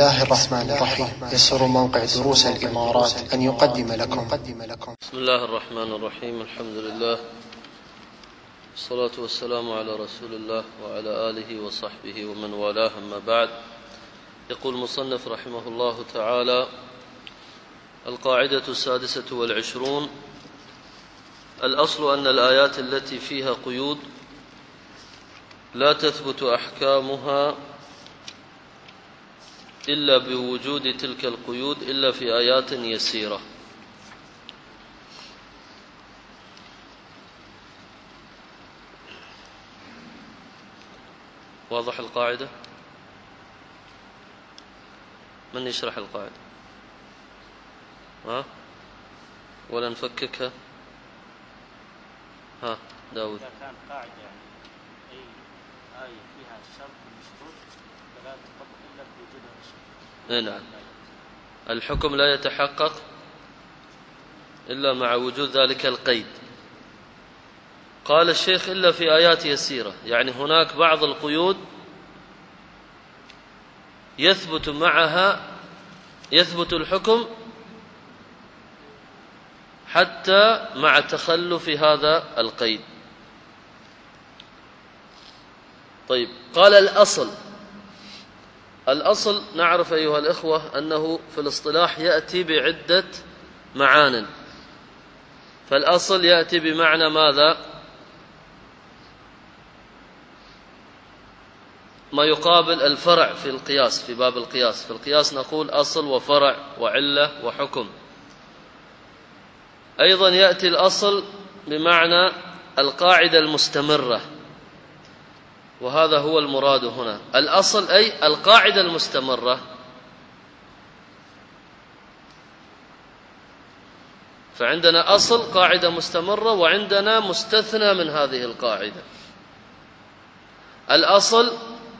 الله الرحمن الرحيم. يسر موقع دروس الإمارات أن يقدم لكم. بسم الله الرحمن الرحيم. الحمد لله والصلاة والسلام على رسول الله وعلى آله وصحبه ومن والاه، أما بعد. يقول المصنف رحمه الله تعالى: القاعدة 26: الأصل أن الآيات التي فيها قيود لا تثبت أحكامها إلا بوجود تلك القيود إلا في آيات يسيرة. واضح القاعدة؟ من يشرح القاعدة؟ ولا نفككها؟ داود. إذا كان قاعدة أي آية فيها شرط مشروط فلا تطبق إلا بوجودها الشرط. نعم، الحكم لا يتحقق إلا مع وجود ذلك القيد. قال الشيخ: إلا في آيات يسيرة، يعني هناك بعض القيود يثبت معها الحكم حتى مع تخلف هذا القيد. طيب، قال الأصل نعرف أيها الإخوة أنه في الاصطلاح يأتي بعدة معان. فالأصل يأتي بمعنى ماذا؟ ما يقابل الفرع في القياس، في باب القياس. في القياس نقول أصل وفرع وعلة وحكم. أيضا يأتي الأصل بمعنى القاعدة المستمرة، وهذا هو المراد هنا. الأصل أي القاعدة المستمرة. فعندنا أصل قاعدة مستمرة، وعندنا مستثنى من هذه القاعدة. الأصل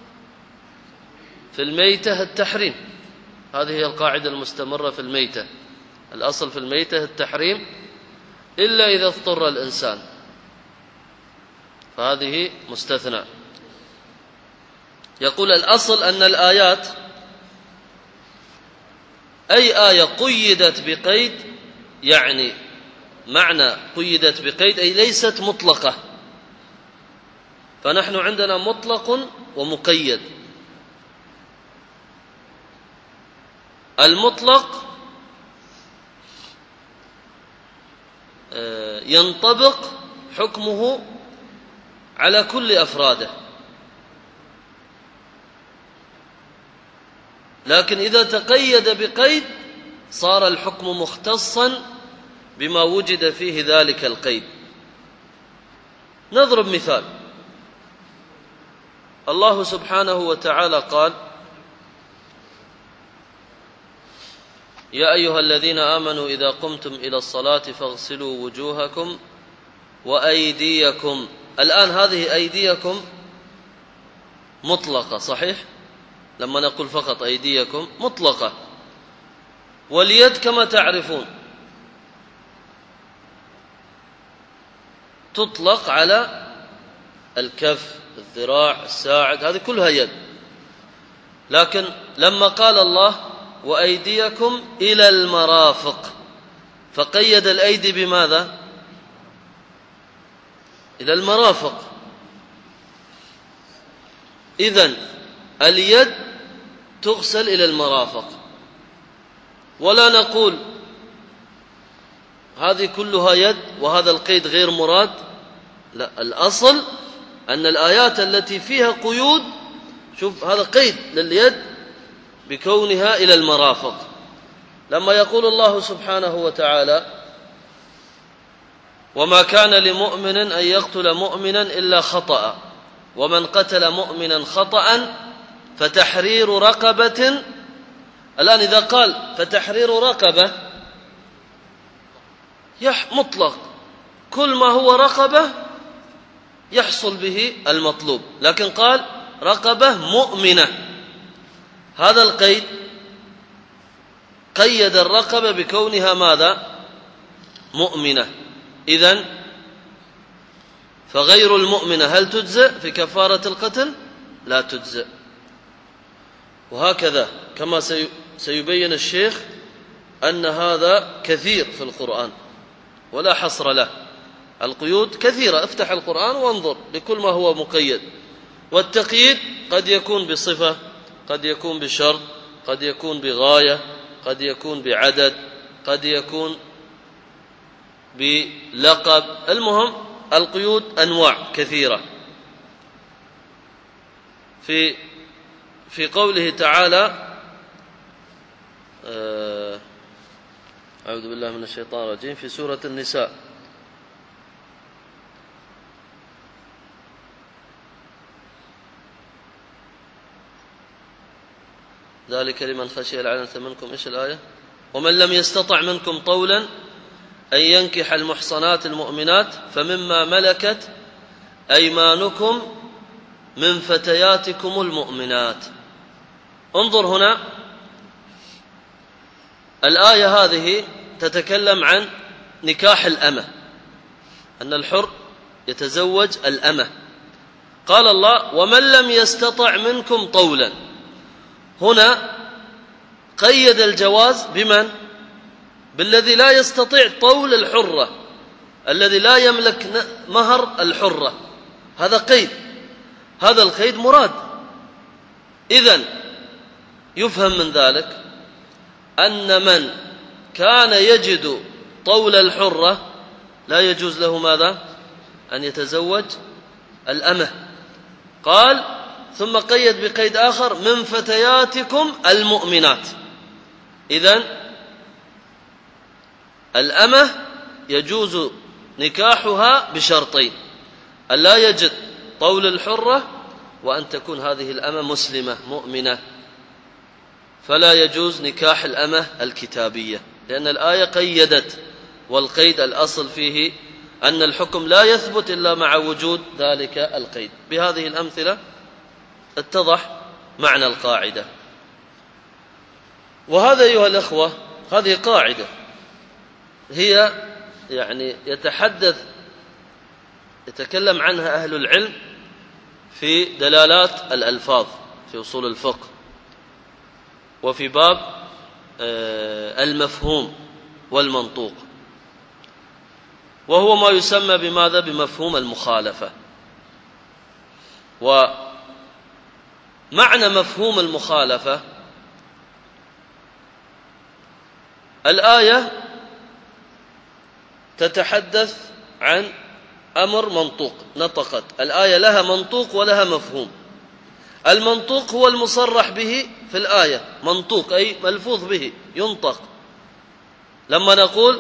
في الميتة التحريم، هذه هي القاعدة المستمرة في الميتة. الأصل في الميتة التحريم إلا إذا اضطر الإنسان، فهذه مستثنى. يقول الأصل أن الآيات، أي آية قيدت بقيد، يعني معنى قيدت بقيد أي ليست مطلقة. فنحن عندنا مطلق ومقيد. المطلق ينطبق حكمه على كل أفراده، لكن إذا تقيد بقيد صار الحكم مختصا بما وجد فيه ذلك القيد. نضرب مثال. الله سبحانه وتعالى قال: يا أيها الذين آمنوا إذا قمتم إلى الصلاة فاغسلوا وجوهكم وأيديكم. الآن هذه أيديكم مطلقة، صحيح؟ لما نقول فقط أيديكم مطلقة. واليد كما تعرفون تطلق على الكف، الذراع، الساعد، هذه كلها يد. لكن لما قال الله وأيديكم إلى المرافق، فقيد الأيدي بماذا؟ إلى المرافق. إذن اليد تغسل إلى المرافق، ولا نقول هذه كلها يد وهذا القيد غير مراد. لا، الأصل أن الآيات التي فيها قيود، شوف هذا قيد لليد بكونها إلى المرافق. لما يقول الله سبحانه وتعالى: وما كان لمؤمن أن يقتل مؤمنا إلا خطأ، ومن قتل مؤمنا خطأ فتحرير رقبة. الآن إذا قال فتحرير رقبة مطلق، كل ما هو رقبة يحصل به المطلوب. لكن قال رقبة مؤمنة، هذا القيد قيد الرقبة بكونها ماذا؟ مؤمنة. إذن فغير المؤمنة هل تجزئ في كفارة القتل؟ لا تجزئ. وهكذا كما سيبين الشيخ أن هذا كثير في القرآن ولا حصر له. القيود كثيرة، افتح القرآن وانظر لكل ما هو مقيد. والتقييد قد يكون بصفة، قد يكون بشرط، قد يكون بغاية، قد يكون بعدد، قد يكون بلقب. المهم القيود أنواع كثيرة. في قوله تعالى أعوذ بالله من الشيطان الرجيم في سورة النساء: ذلك لمن خشي العنة منكم. إيش الآية؟ ومن لم يستطع منكم طولا أن ينكح المحصنات المؤمنات فمما ملكت أيمانكم من فتياتكم المؤمنات. انظر هنا، الآية هذه تتكلم عن نكاح الأمة، أن الحر يتزوج الأمة. قال الله: ومن لم يستطع منكم طولا. هنا قيد الجواز بمن؟ بالذي لا يستطيع طول الحرة، الذي لا يملك مهر الحرة. هذا قيد، هذا القيد مراد. إذن يفهم من ذلك أن من كان يجد طول الحرة لا يجوز له ماذا؟ أن يتزوج الأمة. قال ثم قيد بقيد آخر: من فتياتكم المؤمنات. إذن الأمة يجوز نكاحها بشرطين: أن لا يجد طول الحرة، وأن تكون هذه الأمة مسلمة مؤمنة. فلا يجوز نكاح الأمة الكتابية، لأن الآية قيدت، والقيد الأصل فيه أن الحكم لا يثبت إلا مع وجود ذلك القيد. بهذه الأمثلة اتضح معنى القاعدة. وهذا أيها الأخوة هذه قاعدة هي يعني يتكلم عنها أهل العلم في دلالات الألفاظ في أصول الفقه، وفي باب المفهوم والمنطوق، وهو ما يسمى بماذا؟ بمفهوم المخالفة. ومعنى مفهوم المخالفة: الآية تتحدث عن أمر منطوق، نطقت الآية، لها منطوق ولها مفهوم. المنطوق هو المصرح به في الآية، منطوق أي ملفوظ به، ينطق. لما نقول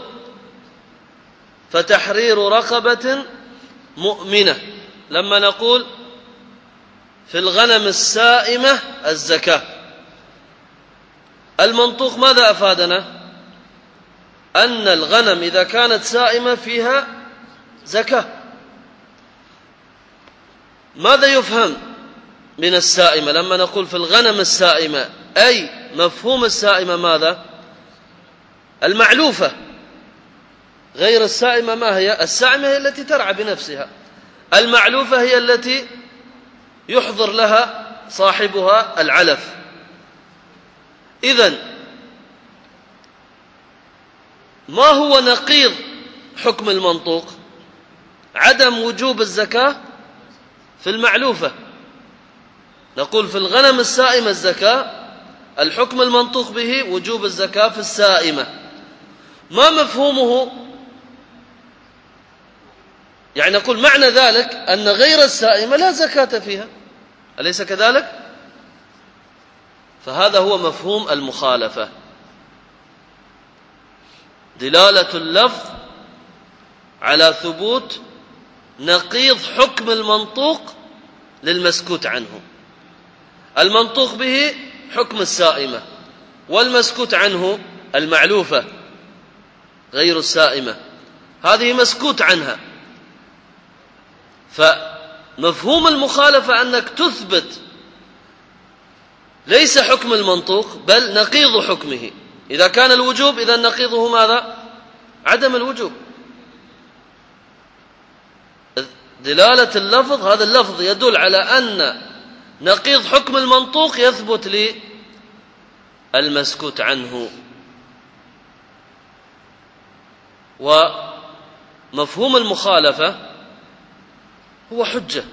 فتحرير رقبة مؤمنة، لما نقول في الغنم السائمة الزكاة، المنطوق ماذا أفادنا؟ أن الغنم إذا كانت سائمة فيها زكاة. ماذا يفهم من السائمة لما نقول في الغنم السائمة؟ أي مفهوم السائمة ماذا؟ المعلوفة. غير السائمة ما هي؟ السائمة هي التي ترعى بنفسها، المعلوفة هي التي يحضر لها صاحبها العلف. إذن ما هو نقيض حكم المنطوق؟ عدم وجوب الزكاة في المعلوفة. نقول في الغنم السائمة الزكاة، الحكم المنطوق به وجوب الزكاة في السائمة. ما مفهومه؟ يعني نقول معنى ذلك أن غير السائمة لا زكاة فيها، أليس كذلك؟ فهذا هو مفهوم المخالفة، دلالة اللفظ على ثبوت نقيض حكم المنطوق للمسكوت عنه. المنطوق به حكم السائمة، والمسكوت عنه المعلوفة غير السائمة، هذه مسكوت عنها. فمفهوم المخالفة أنك تثبت ليس حكم المنطوق بل نقيض حكمه. إذا كان الوجوب إذا نقيضه ماذا؟ عدم الوجوب. دلالة اللفظ، هذا اللفظ يدل على أن نقيض حكم المنطوق يثبت المسكوت عنه. ومفهوم المخالفة هو حجة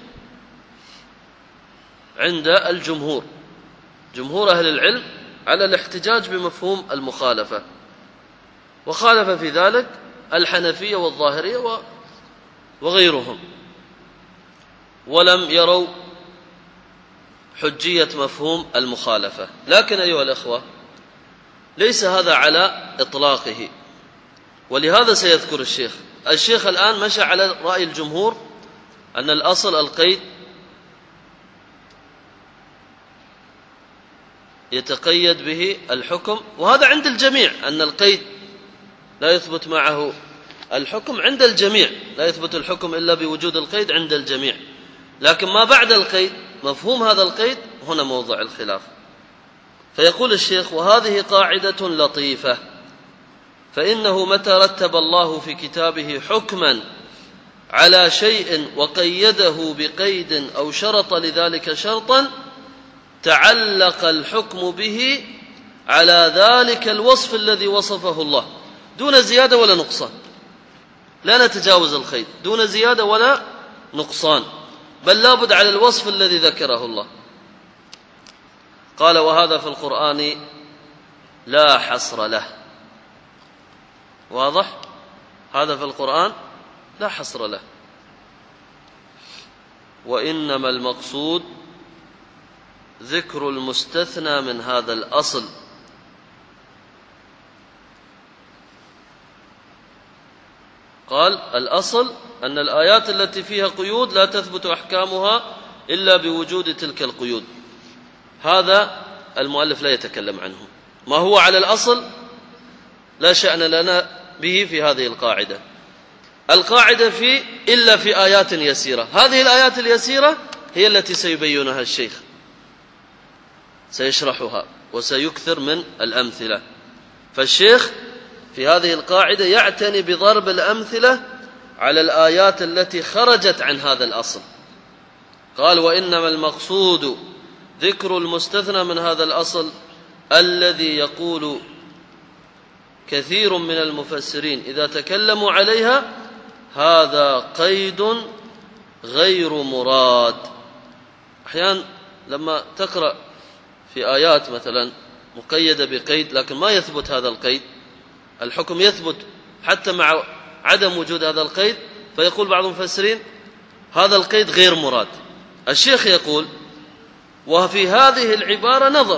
عند الجمهور، جمهور أهل العلم، على الاحتجاج بمفهوم المخالفة، وخالف في ذلك الحنفية والظاهرية وغيرهم، ولم يروا حجية مفهوم المخالفة. لكن أيها الأخوة، ليس هذا على إطلاقه، ولهذا سيذكر الشيخ الآن مشى على رأي الجمهور أن الأصل القيد يتقيد به الحكم، وهذا عند الجميع، أن القيد لا يثبت معه الحكم عند الجميع، لا يثبت الحكم إلا بوجود القيد عند الجميع. لكن ما بعد القيد، مفهوم هذا القيد، هنا موضع الخلاف. فيقول الشيخ: وهذه قاعدة لطيفة، فإنه متى رتب الله في كتابه حكما على شيء وقيده بقيد أو شرط لذلك شرطا، تعلق الحكم به على ذلك الوصف الذي وصفه الله دون زيادة ولا نقصان. لا نتجاوز القيد دون زيادة ولا نقصان، بل لابد على الوصف الذي ذكره الله. قال: وهذا في القرآن لا حصر له. واضح؟ هذا في القرآن لا حصر له. وإنما المقصود ذكر المستثنى من هذا الأصل. قال: الأصل أن الآيات التي فيها قيود لا تثبت أحكامها إلا بوجود تلك القيود. هذا المؤلف لا يتكلم عنه، ما هو على الأصل لا شأن لنا به في هذه القاعدة. القاعدة إلا في آيات يسيرة. هذه الآيات اليسيرة هي التي سيبينها الشيخ، سيشرحها وسيكثر من الأمثلة. فالشيخ في هذه القاعدة يعتني بضرب الأمثلة على الآيات التي خرجت عن هذا الأصل. قال: وإنما المقصود ذكر المستثنى من هذا الأصل الذي يقول كثير من المفسرين إذا تكلموا عليها: هذا قيد غير مراد. أحيانا لما تقرأ في آيات مثلا مقيدة بقيد لكن ما يثبت هذا القيد، الحكم يثبت حتى مع عدم وجود هذا القيد، فيقول بعض المفسرين: هذا القيد غير مراد. الشيخ يقول: وفي هذه العبارة نظر،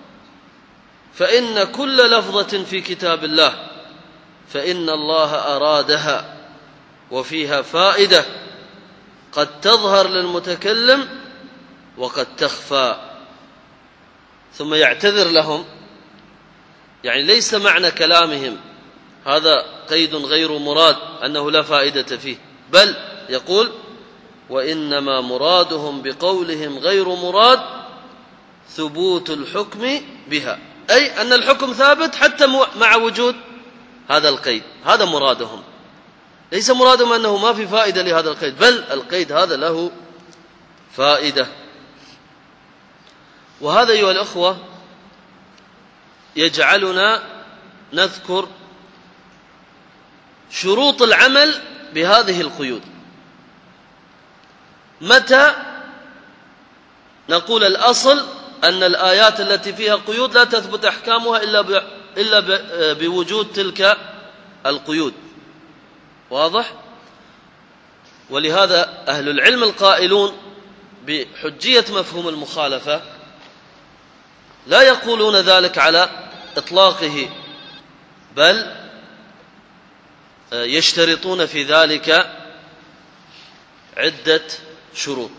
فإن كل لفظة في كتاب الله فإن الله أرادها، وفيها فائدة قد تظهر للمتكلم وقد تخفى. ثم يعتذر لهم، يعني ليس معنى كلامهم هذا قيد غير مراد أنه لا فائدة فيه، بل يقول: وإنما مرادهم بقولهم غير مراد ثبوت الحكم بها، أي أن الحكم ثابت حتى مع وجود هذا القيد. هذا مرادهم، ليس مرادهم أنه ما في فائدة لهذا القيد، بل القيد هذا له فائدة. وهذا أيها الأخوة يجعلنا نذكر شروط العمل بهذه القيود. متى نقول الأصل أن الآيات التي فيها قيود لا تثبت أحكامها إلا بوجود تلك القيود. واضح؟ ولهذا أهل العلم القائلون بحجية مفهوم المخالفة لا يقولون ذلك على إطلاقه، بل يشترطون في ذلك عدة شروط.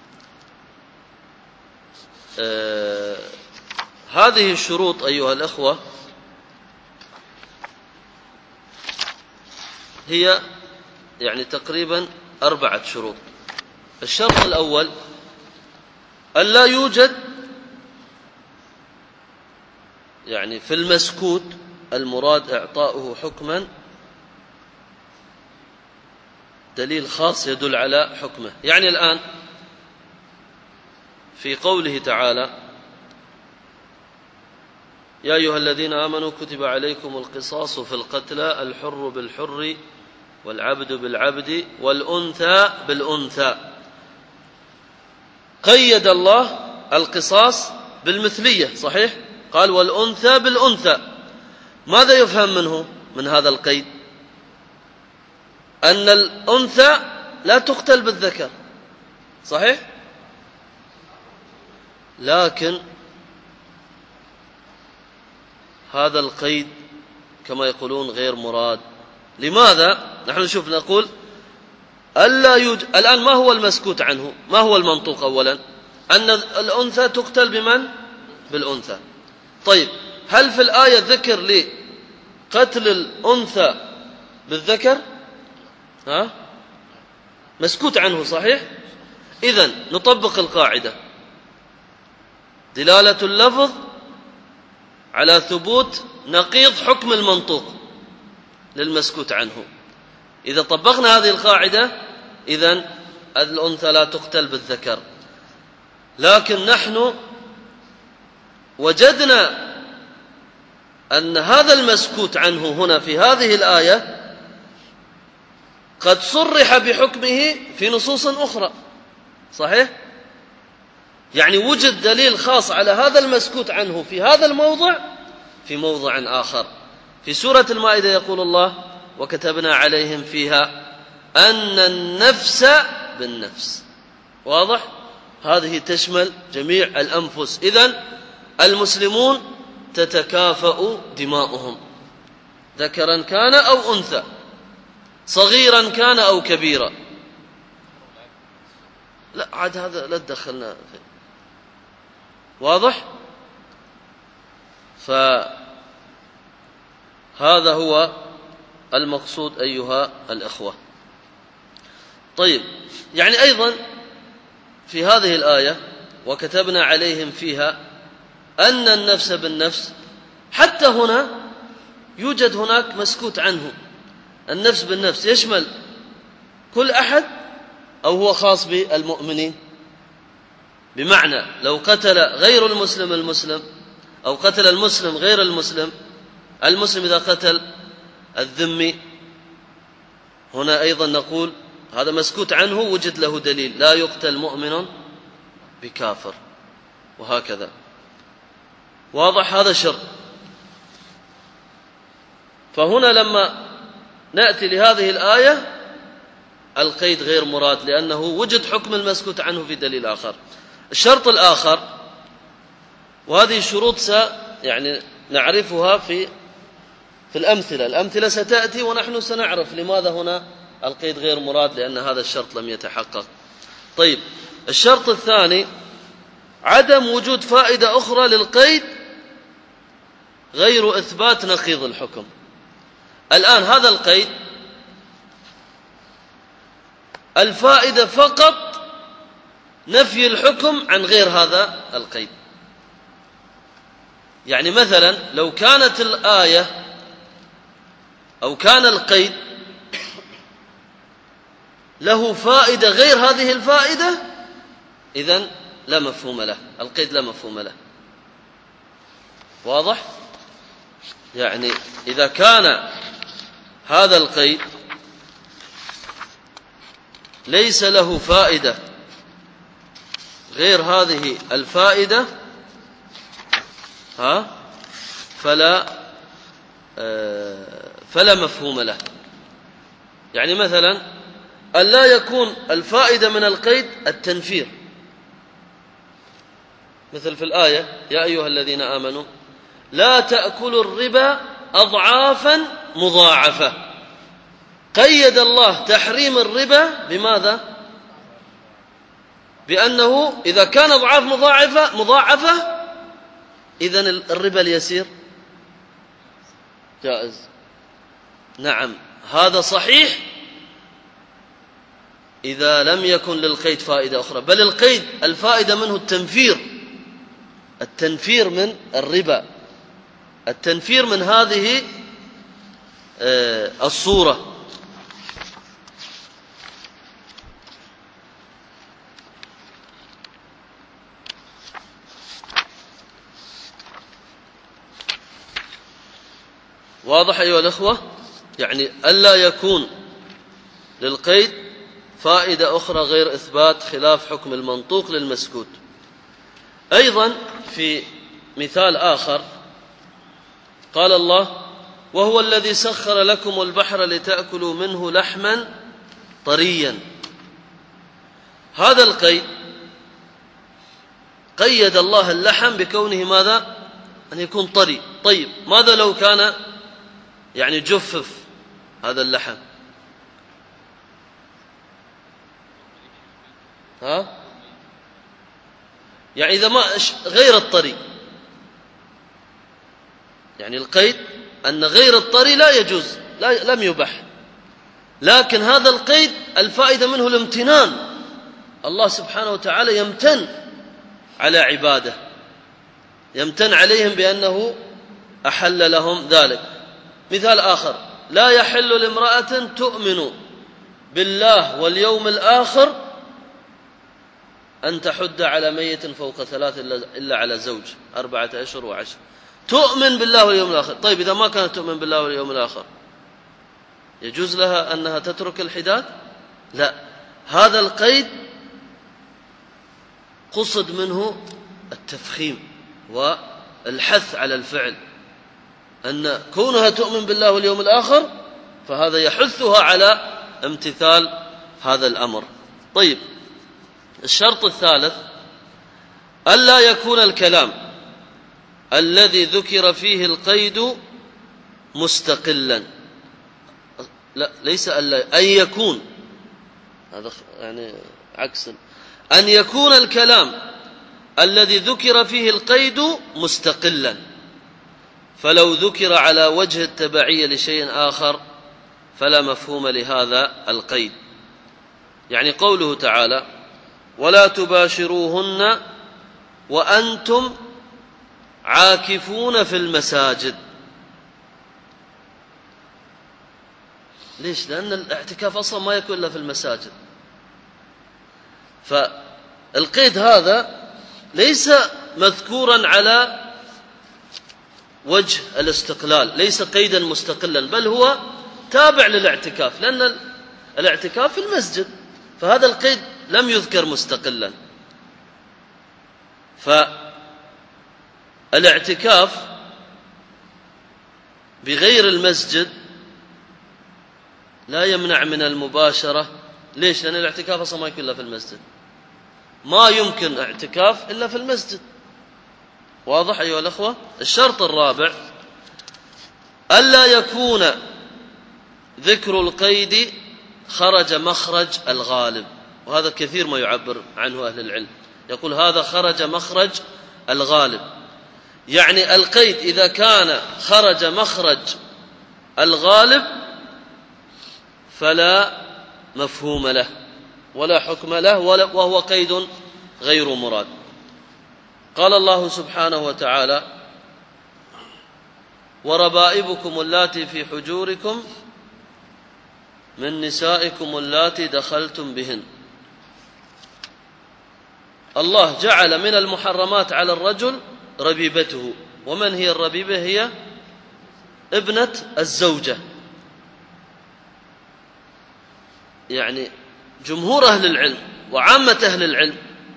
هذه الشروط أيها الأخوة هي يعني تقريبا 4 شروط. الشرط الأول: أن لا يوجد يعني في المسكوت المراد إعطاؤه حكما دليل خاص يدل على حكمه. يعني الآن في قوله تعالى: يا أيها الذين آمنوا كتب عليكم القصاص في القتلى الحر بالحر والعبد بالعبد والأنثى بالأنثى. قيد الله القصاص بالمثلية، صحيح؟ قال والأنثى بالأنثى. ماذا يفهم منه من هذا القيد؟ أن الأنثى لا تقتل بالذكر، صحيح؟ لكن هذا القيد كما يقولون غير مراد. لماذا؟ نحن نشوف نقول الآن ما هو المسكوت عنه؟ ما هو المنطوق؟ أولا أن الأنثى تقتل بمن؟ بالأنثى. طيب هل في الآية ذكر لقتل الأنثى بالذكر؟ مسكوت عنه، صحيح؟ إذن نطبق القاعدة: دلالة اللفظ على ثبوت نقيض حكم المنطوق للمسكوت عنه. إذا طبقنا هذه القاعدة إذن الأنثى لا تقتل بالذكر. لكن نحن وجدنا أن هذا المسكوت عنه هنا في هذه الآية قد صرح بحكمه في نصوص أخرى، صحيح؟ يعني وجد دليل خاص على هذا المسكوت عنه في هذا الموضع في موضع آخر. في سورة المائدة يقول الله: وكتبنا عليهم فيها أن النفس بالنفس. واضح؟ هذه تشمل جميع الأنفس. إذن المسلمون تتكافأ دماؤهم، ذكرا كان أو أنثى، صغيرا كان أو كبيرا. لا عاد هذا لا تدخلنا فيه. واضح؟ فهذا هو المقصود أيها الأخوة. طيب، يعني أيضا في هذه الآية وكتبنا عليهم فيها أن النفس بالنفس، حتى هنا يوجد هناك مسكوت عنه. النفس بالنفس يشمل كل أحد أو هو خاص بالمؤمنين؟ بمعنى لو قتل غير المسلم المسلم، أو قتل المسلم غير المسلم، المسلم إذا قتل الذمي، هنا أيضا نقول هذا مسكوت عنه، وجد له دليل: لا يقتل مؤمن بكافر، وهكذا. واضح؟ هذا شرط. فهنا لما نأتي لهذه الآية القيد غير مراد، لأنه وجد حكم المسكوت عنه في دليل آخر. الشرط الآخر، وهذه الشروط يعني نعرفها في الأمثلة. الأمثلة ستأتي ونحن سنعرف لماذا هنا القيد غير مراد، لأن هذا الشرط لم يتحقق. طيب، الشرط الثاني عدم وجود فائدة أخرى للقيد غير إثبات نقيض الحكم. الآن هذا القيد الفائدة فقط نفي الحكم عن غير هذا القيد. يعني مثلا لو كانت الآية أو كان القيد له فائدة غير هذه الفائدة، إذن لا مفهوم له، القيد لا مفهوم له. واضح؟ يعني إذا كان هذا القيد ليس له فائدة غير هذه الفائدة فلا مفهوم له. يعني مثلا أن لا يكون الفائدة من القيد التنفير، مثل في الآية: يا أيها الذين آمنوا لا تأكلوا الربا أضعافا مضاعفة. قيد الله تحريم الربا بماذا؟ بأنه إذا كان أضعاف مضاعفة إذن الربا اليسير جائز. نعم، هذا صحيح إذا لم يكن للقيد فائدة أخرى، بل القيد الفائدة منه التنفير من الربا، التنفير من هذه الصورة. واضح أيها الأخوة؟ يعني ألا يكون للقيد فائدة أخرى غير إثبات خلاف حكم المنطوق للمسكوت. أيضا في مثال آخر قال الله: وهو الذي سخر لكم البحر لتأكلوا منه لحما طريا. هذا القيد قيد الله اللحم بكونه ماذا؟ أن يكون طري. طيب ماذا لو كان يعني جفف هذا اللحم؟ يعني إذا ما غير الطري، يعني القيد أن غير الطري لا يجوز، لم يبح. لكن هذا القيد الفائدة منه الامتنان، الله سبحانه وتعالى يمتن على عباده، يمتن عليهم بأنه أحل لهم ذلك. مثال آخر: لا يحل لامرأة تؤمن بالله واليوم الآخر أن تحد على ميت فوق 3 إلا على زوج 4 أشهر و10. تؤمن بالله واليوم الآخر. طيب إذا ما كانت تؤمن بالله واليوم الآخر يجوز لها أنها تترك الحداد؟ لا، هذا القيد قصد منه التفخيم والحث على الفعل، أن كونها تؤمن بالله واليوم الآخر فهذا يحثها على امتثال هذا الأمر. طيب الشرط الثالث: ألا يكون الكلام الذي ذكر فيه القيد مستقلا. لا، ليس ألا، أن يكون، هذا يعني عكس، أن يكون الكلام الذي ذكر فيه القيد مستقلا، فلو ذكر على وجه التبعية لشيء آخر فلا مفهوم لهذا القيد. يعني قوله تعالى: ولا تباشروهن وأنتم عاكفون في المساجد. ليش؟ لأن الاعتكاف أصلا ما يكون إلا في المساجد. فالقيد هذا ليس مذكورا على وجه الاستقلال، ليس قيدا مستقلا، بل هو تابع للاعتكاف، لأن الاعتكاف في المسجد، فهذا القيد لم يذكر مستقلا. فالاعتكاف بغير المسجد لا يمنع من المباشرة. ليش؟ لأن الاعتكاف أصلا ما يكون إلا في المسجد، ما يمكن اعتكاف إلا في المسجد. واضح أيها الأخوة؟ الشرط الرابع: ألا يكون ذكر القيد خرج مخرج الغالب. وهذا كثير ما يعبر عنه أهل العلم، يقول هذا خرج مخرج الغالب. يعني القيد إذا كان خرج مخرج الغالب فلا مفهوم له ولا حكم له، وهو قيد غير مراد. قال الله سبحانه وتعالى: وربائبكم اللاتي في حجوركم من نسائكم اللاتي دخلتم بهن. الله جعل من المحرمات على الرجل ربيبته. ومن هي الربيبة؟ هي ابنة الزوجة. يعني جمهور أهل العلم وعامة أهل العلم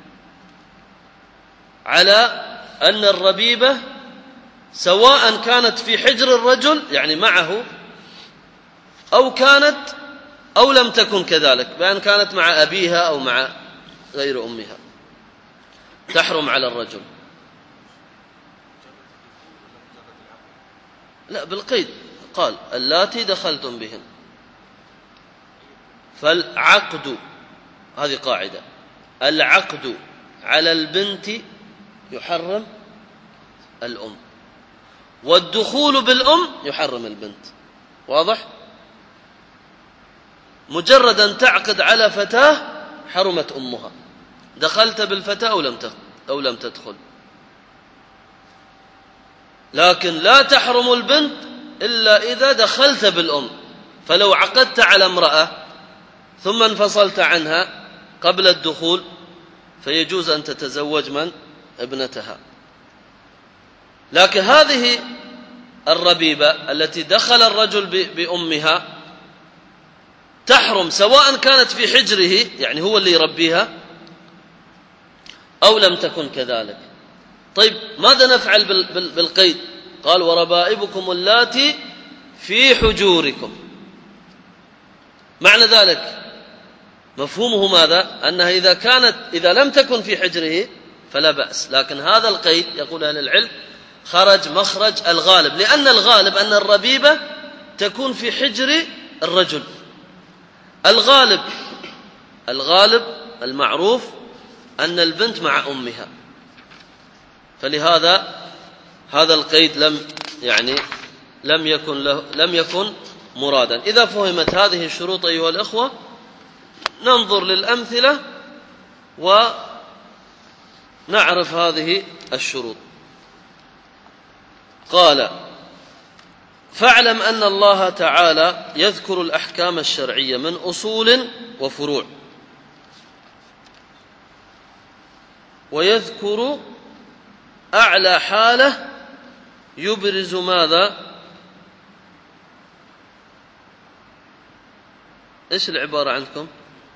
على أن الربيبة سواء كانت في حجر الرجل يعني معه، أو لم تكن كذلك، بأن كانت مع أبيها أو مع غير أمها، تحرم على الرجل. لا، بالقيد، قال اللاتي دخلتم بهن. فالعقد، هذه قاعدة، العقد على البنت يحرم الأم، والدخول بالأم يحرم البنت. واضح؟ مجرد أن تعقد على فتاة حرمت أمها، دخلت بالفتاة أو لم تدخل. لكن لا تحرم البنت إلا إذا دخلت بالأم. فلو عقدت على امرأة ثم انفصلت عنها قبل الدخول فيجوز أن تتزوج من؟ ابنتها. لكن هذه الربيبة التي دخل الرجل بأمها تحرم سواء كانت في حجره يعني هو اللي يربيها أو لم تكن كذلك. طيب ماذا نفعل بالقيد؟ قال وربائبكم اللاتي في حجوركم. معنى ذلك مفهومه ماذا؟ أنها إذا لم تكن في حجره فلا بأس، لكن هذا القيد يقول أهل العلم خرج مخرج الغالب، لأن الغالب أن الربيبة تكون في حجر الرجل. الغالب المعروف أن البنت مع أمها، فلهذا هذا القيد لم يكن مرادا. إذا فهمت هذه الشروط أيها الأخوة ننظر للأمثلة ونعرف هذه الشروط. قال فاعلم أن الله تعالى يذكر الأحكام الشرعية من أصول وفروع، ويذكر أعلى حالة يبرز ماذا؟ إيش العبارة عندكم؟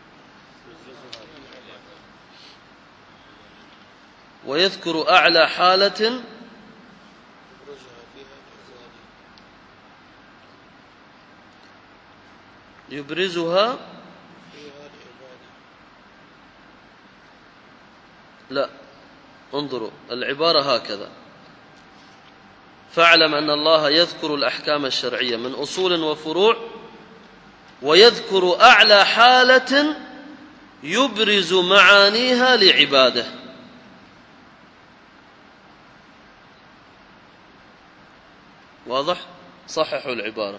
ويذكر أعلى حالة يبرزها لا، انظروا العبارة هكذا: فاعلم أن الله يذكر الأحكام الشرعية من أصول وفروع، ويذكر أعلى حالة يبرز معانيها لعباده. واضح؟ صححوا العبارة: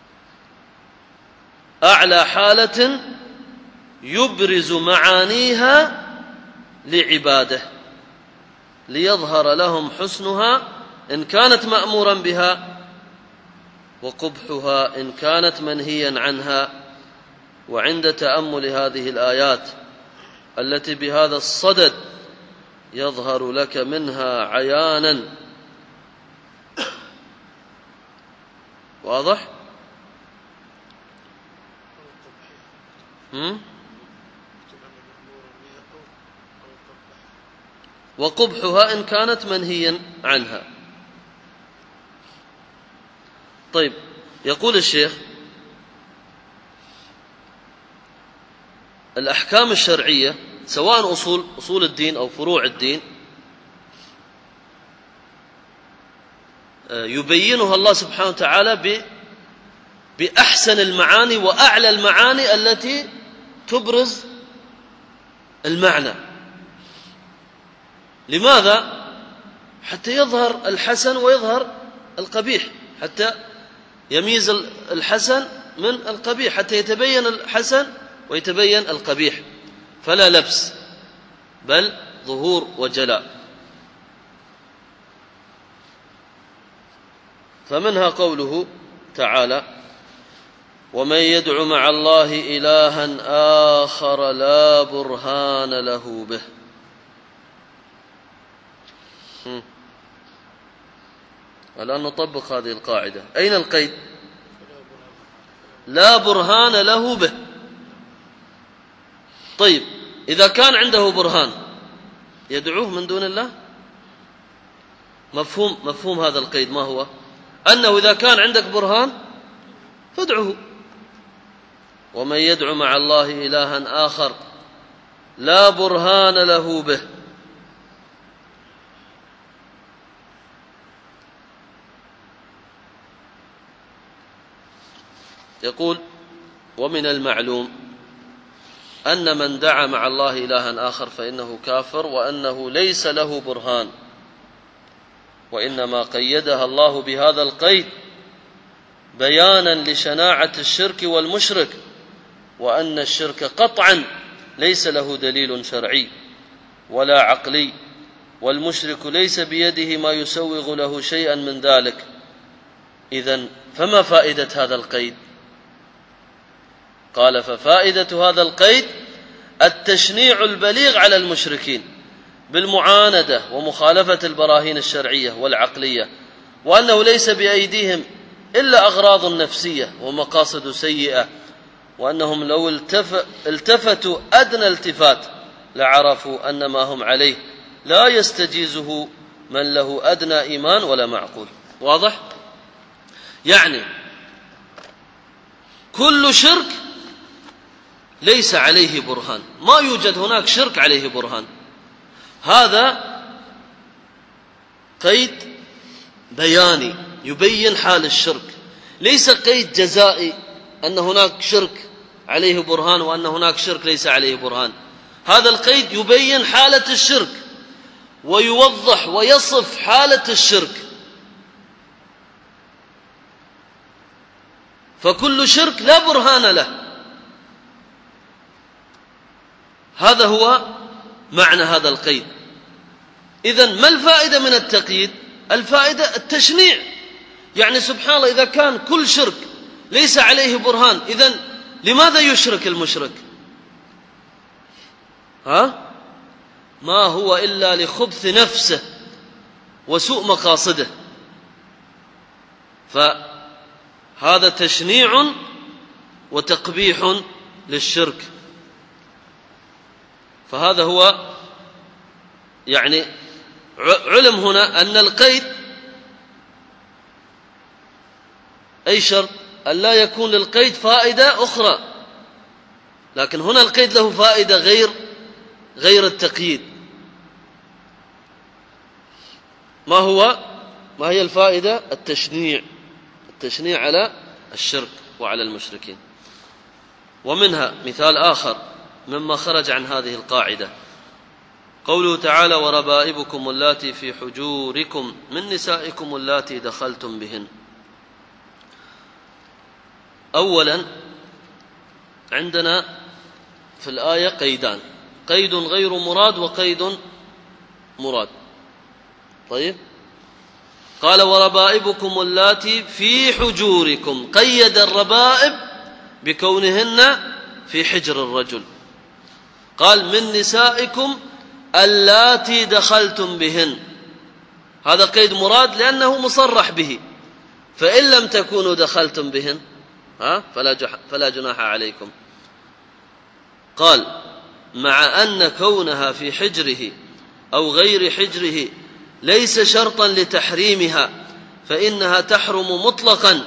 أعلى حالة يبرز معانيها لعباده ليظهر لهم حسنها إن كانت مأمورا بها، وقبحها إن كانت منهيا عنها. وعند تأمل هذه الآيات التي بهذا الصدد يظهر لك منها عيانا. واضح؟ وقبحها إن كانت منهيا عنها. طيب، يقول الشيخ: الأحكام الشرعية سواء أصول الدين أو فروع الدين يبينها الله سبحانه وتعالى بأحسن المعاني وأعلى المعاني التي تبرز المعنى. لماذا؟ حتى يظهر الحسن ويظهر القبيح، حتى يميز الحسن من القبيح، حتى يتبين الحسن ويتبين القبيح، فلا لبس بل ظهور وجلاء. فمنها قوله تعالى: ومن يدع مع الله إلها آخر لا برهان له به. الآن نطبق هذه القاعدة. أين القيد؟ لا برهان له به. طيب، إذا كان عنده برهان يدعوه من دون الله؟ مفهوم هذا القيد ما هو؟ أنه إذا كان عندك برهان فادعه. ومن يدعو مع الله إلها آخر لا برهان له به. يقول: ومن المعلوم أن من دعا مع الله إلها آخر فإنه كافر، وأنه ليس له برهان، وإنما قيدها الله بهذا القيد بيانا لشناعة الشرك والمشرك، وأن الشرك قطعا ليس له دليل شرعي ولا عقلي، والمشرك ليس بيده ما يسوغ له شيئا من ذلك. إذن فما فائدة هذا القيد؟ قال: ففائدة هذا القيد التشنيع البليغ على المشركين بالمعاندة ومخالفة البراهين الشرعية والعقلية، وأنه ليس بأيديهم إلا أغراض نفسية ومقاصد سيئة، وأنهم لو التفتوا أدنى التفات لعرفوا أن ما هم عليه لا يستجيزه من له أدنى إيمان ولا معقول. واضح؟ يعني كل شرك ليس عليه برهان، ما يوجد هناك شرك عليه برهان. هذا قيد بياني يبين حال الشرك، ليس قيد جزائي أن هناك شرك عليه برهان وأن هناك شرك ليس عليه برهان. هذا القيد يبين حالة الشرك ويوضح ويصف حالة الشرك. فكل شرك لا برهان له. هذا هو معنى هذا القيد. إذن ما الفائدة من التقييد؟ الفائدة التشنيع. يعني سبحان الله، إذا كان كل شرك ليس عليه برهان، إذن لماذا يشرك المشرك؟ ما هو إلا لخبث نفسه وسوء مقاصده. فهذا تشنيع وتقبيح للشرك. فهذا هو يعني علم هنا أن القيد أي شرط أن لا يكون للقيد فائدة أخرى، لكن هنا القيد له فائدة غير التقييد. ما هي الفائدة؟ التشنيع على الشرك وعلى المشركين. ومنها مثال آخر مما خرج عن هذه القاعدة قوله تعالى: وربائبكم اللاتي في حجوركم من نسائكم اللاتي دخلتم بهن. أولا عندنا في الآية قيدان: قيد غير مراد وقيد مراد. طيب، قال وربائبكم اللاتي في حجوركم، قيد الربائب بكونهن في حجر الرجل. قال من نسائكم اللاتي دخلتم بهن، هذا قيد مراد لأنه مصرح به. فإن لم تكونوا دخلتم بهن فلا جناح عليكم. قال مع أن كونها في حجره أو غير حجره ليس شرطا لتحريمها، فإنها تحرم مطلقا.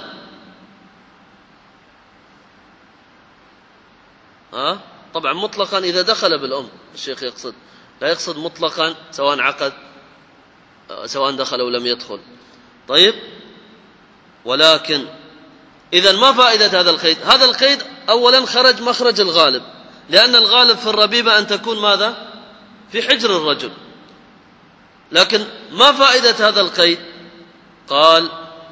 طبعا مطلقا إذا دخل بالأم، الشيخ يقصد، لا يقصد مطلقا سواء عقد سواء دخل أو لم يدخل. طيب، ولكن إذن ما فائدة هذا القيد؟ هذا القيد أولا خرج مخرج الغالب، لأن الغالب في الربيبة أن تكون ماذا؟ في حجر الرجل. لكن ما فائدة هذا القيد؟ قال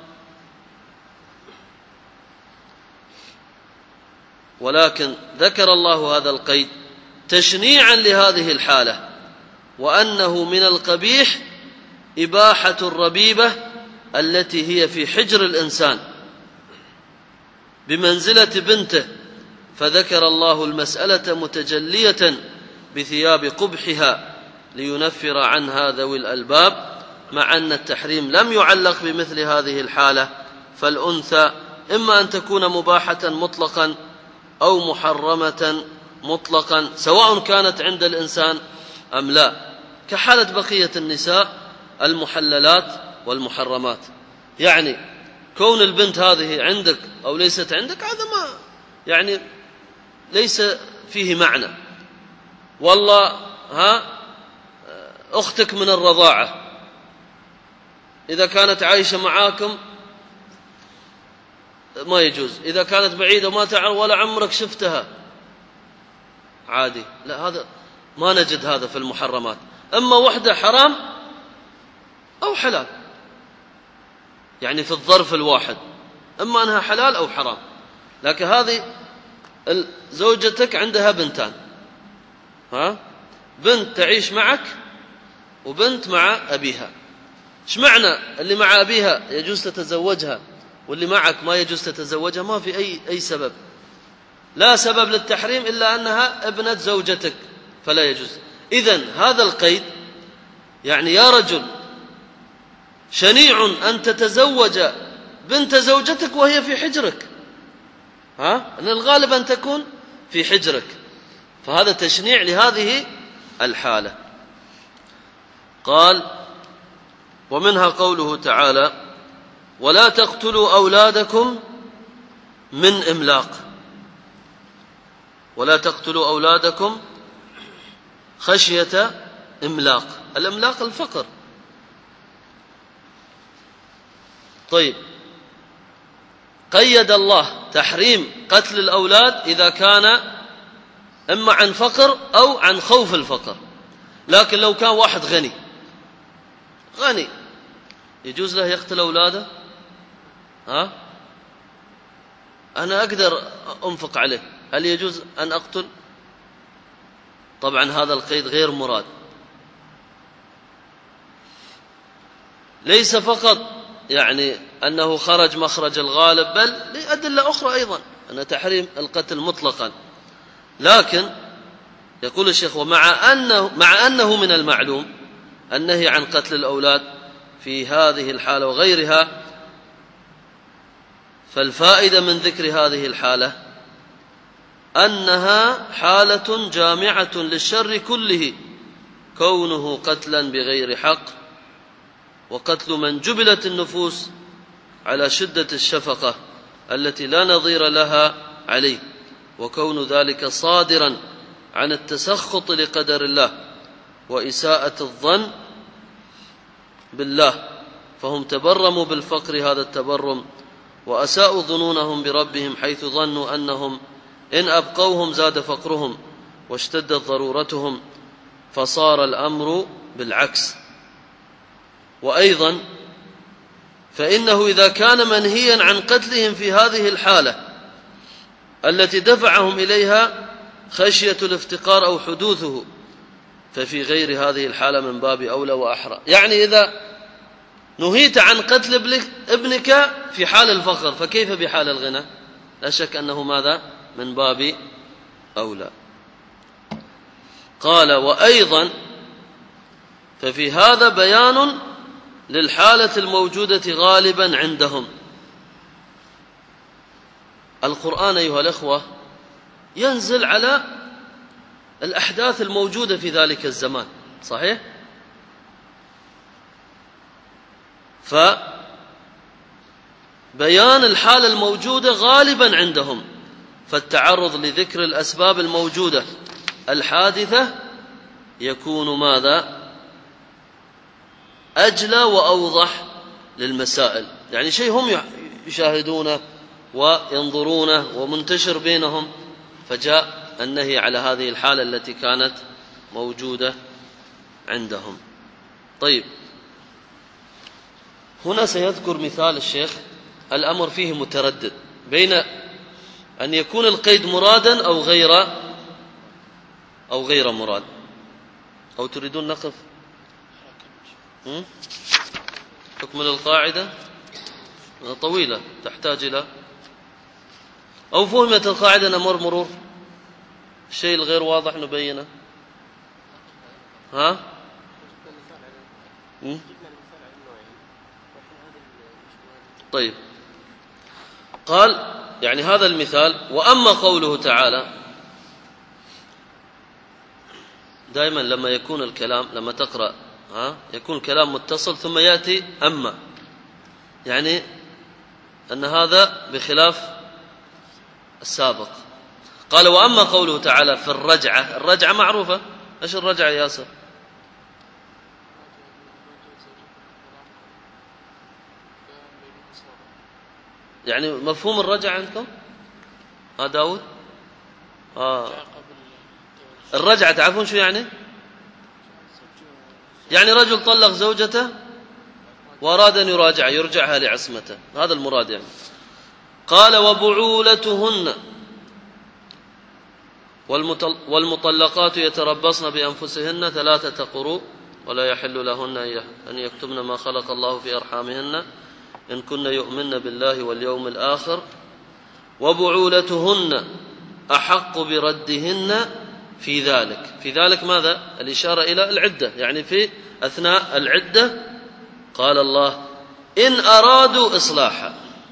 ولكن ذكر الله هذا القيد تشنيعا لهذه الحالة، وأنه من القبيح إباحة الربيبة التي هي في حجر الإنسان بمنزلة بنته، فذكر الله المسألة متجلية بثياب قبحها لينفر عنها ذوي الألباب، مع أن التحريم لم يعلق بمثل هذه الحالة. فالأنثى إما أن تكون مباحة مطلقا أو محرمة مطلقا سواء كانت عند الإنسان أم لا، كحالة بقية النساء المحللات والمحرمات. يعني كون البنت هذه عندك أو ليست عندك هذا ما يعني ليس فيه معنى. والله أختك من الرضاعة إذا كانت عايشة معاكم ما يجوز، إذا كانت بعيدة وما تعرف ولا عمرك شفتها عادي. لا، هذا ما نجد هذا في المحرمات. أما وحدة حرام أو حلال، يعني في الظرف الواحد، أما أنها حلال أو حرام. لكن هذه زوجتك عندها بنتان، بنت تعيش معك وبنت مع أبيها. إيش معنى اللي مع أبيها يجوز تتزوجها واللي معك ما يجوز تتزوجها؟ ما في أي سبب، لا سبب للتحريم إلا أنها ابنة زوجتك فلا يجوز. إذن هذا القيد يعني يا رجل شنيع أن تتزوج بنت زوجتك وهي في حجرك، أن الغالب أن تكون في حجرك، فهذا تشنيع لهذه الحالة. قال: ومنها قوله تعالى: ولا تقتلوا أولادكم من إملاق. ولا تقتلوا أولادكم خشية إملاق. الإملاق الفقر. طيب، قيد الله تحريم قتل الأولاد إذا كان إما عن فقر أو عن خوف الفقر، لكن لو كان واحد غني يجوز له يقتل أولاده؟ أنا أقدر أنفق عليه، هل يجوز أن أقتل؟ طبعا هذا القيد غير مراد. ليس فقط يعني أنه خرج مخرج الغالب، بل لأدلة أخرى أيضا أن تحريم القتل مطلقا. لكن يقول الشيخ: ومع أنه من المعلوم النهي عن قتل الأولاد في هذه الحالة وغيرها، فالفائدة من ذكر هذه الحالة أنها حالة جامعة للشر كله، كونه قتلا بغير حق، وقتل من جبلت النفوس على شدة الشفقة التي لا نظير لها عليه، وكون ذلك صادرا عن التسخط لقدر الله وإساءة الظن بالله، فهم تبرموا بالفقر هذا التبرم، وأساءوا ظنونهم بربهم حيث ظنوا أنهم إن أبقوهم زاد فقرهم واشتدت ضرورتهم، فصار الأمر بالعكس. وأيضا فإنه إذا كان منهيا عن قتلهم في هذه الحالة التي دفعهم إليها خشية الافتقار أو حدوثه، ففي غير هذه الحالة من باب أولى وأحرى. يعني إذا نهيت عن قتل ابنك في حال الفقر، فكيف بحال الغنى؟ لا شك أنه ماذا؟ من باب أولى. قال: وأيضا ففي هذا بيان للحالة الموجودة غالبا عندهم. القرآن أيها الأخوة ينزل على الأحداث الموجودة في ذلك الزمان، صحيح؟ فبيان الحالة الموجودة غالبا عندهم، فالتعرض لذكر الأسباب الموجودة الحادثة يكون ماذا؟ أجلى وأوضح للمسائل، يعني شيء هم يشاهدونه وينظرونه ومنتشر بينهم، فجاء النهي على هذه الحالة التي كانت موجودة عندهم. طيب، هنا سيذكر مثال الشيخ الأمر فيه متردد بين أن يكون القيد مرادا أو غير مراد. أو تريدون نقف تكمل القاعدة طويلة تحتاج إلى، أو فهمت القاعدة نمر مرور الشيء الغير واضح نبينه. طيب، قال يعني هذا المثال. وأما قوله تعالى، دائما لما يكون الكلام لما تقرأ يكون كلام متصل ثم يأتي أما، يعني أن هذا بخلاف السابق. قال: وأما قوله تعالى في الرجعة. الرجعة معروفة، إيش الرجعة يا ياسر؟ يعني مفهوم الرجعة عندكم؟ داود؟ الرجعة تعرفون شو يعني؟ يعني رجل طلق زوجته وأراد أن يرجعها لعصمته، هذا المراد يعني. قال: وبعولتهن والمطلقات يتربصن بأنفسهن 3 قروء ولا يحل لهن أن يكتمن ما خلق الله في أرحامهن إن كن يؤمن بالله واليوم الآخر، وبعولتهن أحق بردهن في ذلك. في ذلك ماذا؟ الإشارة إلى العدة، يعني في أثناء العدة قال الله إن أرادوا إصلاحا.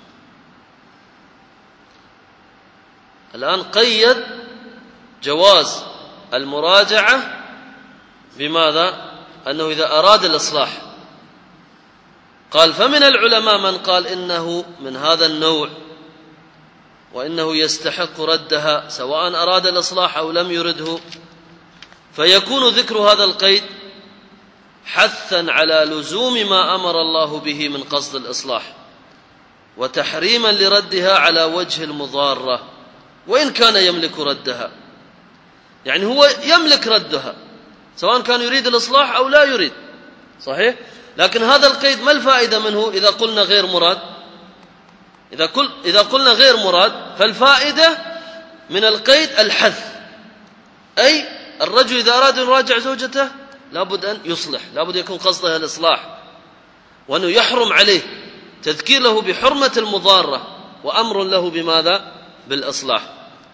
الآن قيد جواز المراجعة بماذا؟ أنه إذا أراد الإصلاح. قال فمن العلماء من قال إنه من هذا النوع وإنه يستحق ردها سواء أراد الإصلاح أو لم يرده، فيكون ذكر هذا القيد حثا على لزوم ما أمر الله به من قصد الإصلاح وتحريما لردها على وجه المضارة، وإن كان يملك ردها. يعني هو يملك ردها سواء كان يريد الإصلاح أو لا يريد، صحيح؟ لكن هذا القيد ما الفائدة منه إذا قلنا غير مراد؟ إذا قلنا غير مراد فالفائدة من القيد الحث، أي الرجل إذا أراد أن يراجع زوجته لابد أن يصلح، لابد يكون قصده الإصلاح، وأنه يحرم عليه تذكير له بحرمة المضارة وأمر له بماذا؟ بالإصلاح،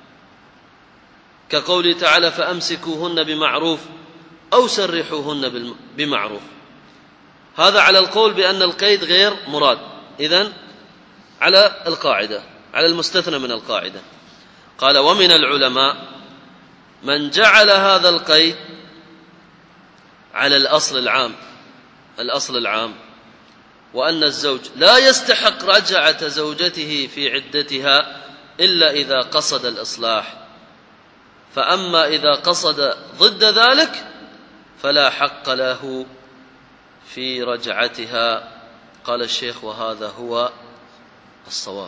كقوله تعالى فأمسكوهن بمعروف أو سرحوهن بمعروف. هذا على القول بأن القيد غير مراد، إذن على القاعدة، على المستثنى من القاعدة. قال ومن العلماء من جعل هذا القيد على الأصل العام، وأن الزوج لا يستحق رجعة زوجته في عدتها إلا إذا قصد الإصلاح، فأما إذا قصد ضد ذلك فلا حق له في رجعتها. قال الشيخ وهذا هو الصواب.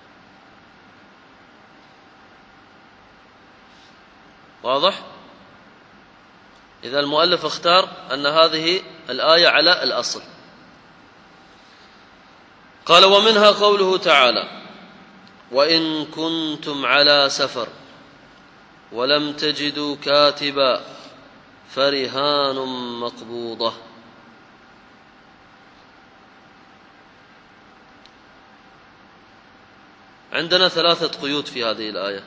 واضح؟ إذا المؤلف اختار أن هذه الآية على الأصل. قال ومنها قوله تعالى وإن كنتم على سفر ولم تجدوا كاتبا فرهان مقبوضة. عندنا 3 قيود في هذه الآية.